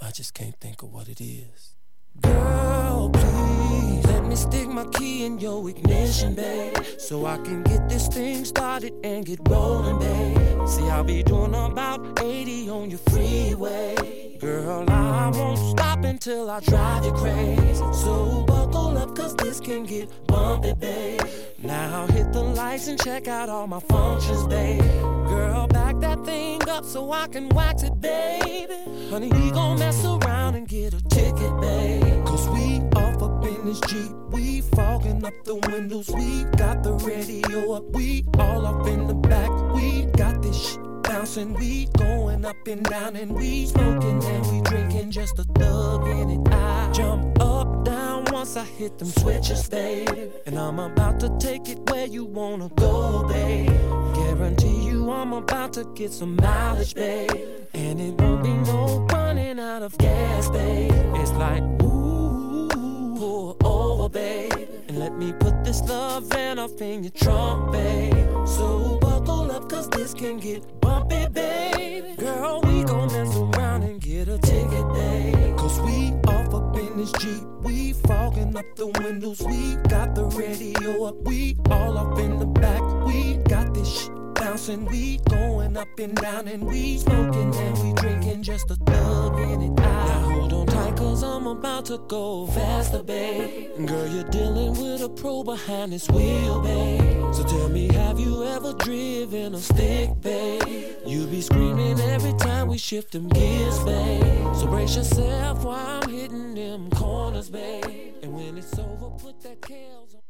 I just can't think of what it is. Girl, please let me stick my key in your ignition, babe, so I can get this thing started and get rolling, babe. See, I'll be doing about 80 on your freeway. Girl, I won't stop until I drive you crazy. So buckle up, cause this can get bumpy, babe. Now hit the lights and check out all my functions, babe. Girl, back that thing up so I can wax it, baby. Honey, we gon' mess around and get a ticket, babe. Cause we off up in this Jeep. We fogging up the windows. We got the radio up. We all up in the back. We got this shit bouncing. We going up and down. And we smoking and we drinking. Just a thug in it. I jump up, down once I hit them switches, babe. And I'm about to take it where you wanna go, babe. Guarantee you I'm about to get some mileage, babe. And it won't be no running out of gas, babe. It's like, ooh, pull over, babe. And let me put this love van off in your trunk, babe. So buckle up, cause this can get bumpy, baby. Girl, we gon' mess around and get a ticket, babe. Cause we off up in this Jeep. We fogging up the windows. We got the radio up. We all up in the back. We got this shit bouncing. We going up and down. And we smoking and we drinking. Just a thug in it. Now hold on tight, cause I'm about to go faster, babe. Girl, you're dealing with a pro behind this wheel, babe. So tell me, have you ever driven a stick, babe? You be screaming every time we shift them gears, babe. So brace yourself while I'm hitting them corners, babe. And when it's over, put that Kels on.